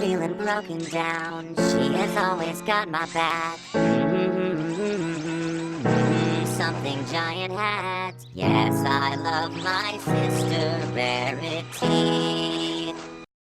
feeling broken down, she has always got my back. Something giant hat. Yes, I love my sister Rarity.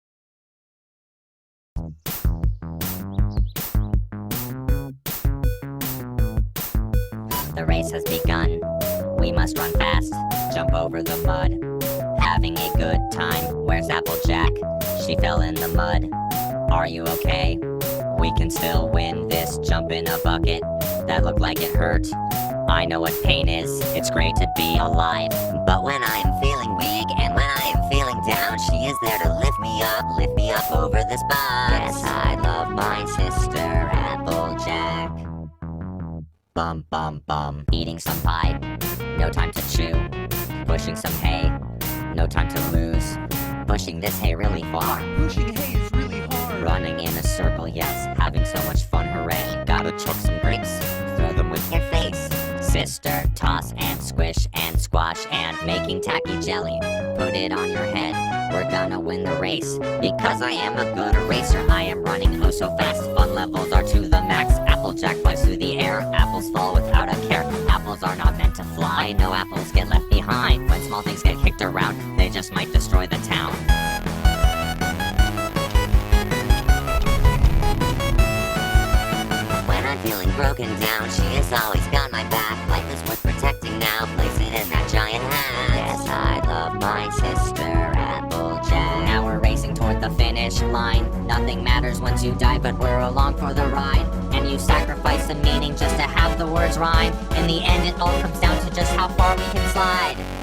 The race has begun. We must run fast, jump over the mud. Having a good time. Where's Applejack? She fell in the mud. Are you okay? We can still win this. Jump in a bucket that looked like it hurt. I know what pain is. It's great to be alive. But when I am feeling weak and when I am feeling down, she is there to lift me up over this box. Yes, I love my sister Applejack. Bum bum bum. Eating some pie, no time to chew. Pushing some hay, no time to lose. Pushing this hay really far. Pushing hay is really hard. Running in a circle, yes, having so much fun, hooray. Gotta chuck some grapes, throw them with your face. Sister, toss and squish and squash and making tacky jelly. Put it on your head, we're gonna win the race. Because I am a good racer, I am running oh so fast. Fun levels are to the max. Applejack flies through the air, apples fall without a care. Apples are not meant to fly, no apples get left behind. When small things get kicked around, they just might destroy the town. When I'm feeling broken down, she has always got my back. Life is worth protecting now, place it in that giant hat. Yes, I love my sister Applejack. Now we're racing toward the finish line. Nothing matters once you die, but we're along for the ride. And you sacrifice some meaning just to have the words rhyme. In the end, it all comes down to just how far we can slide.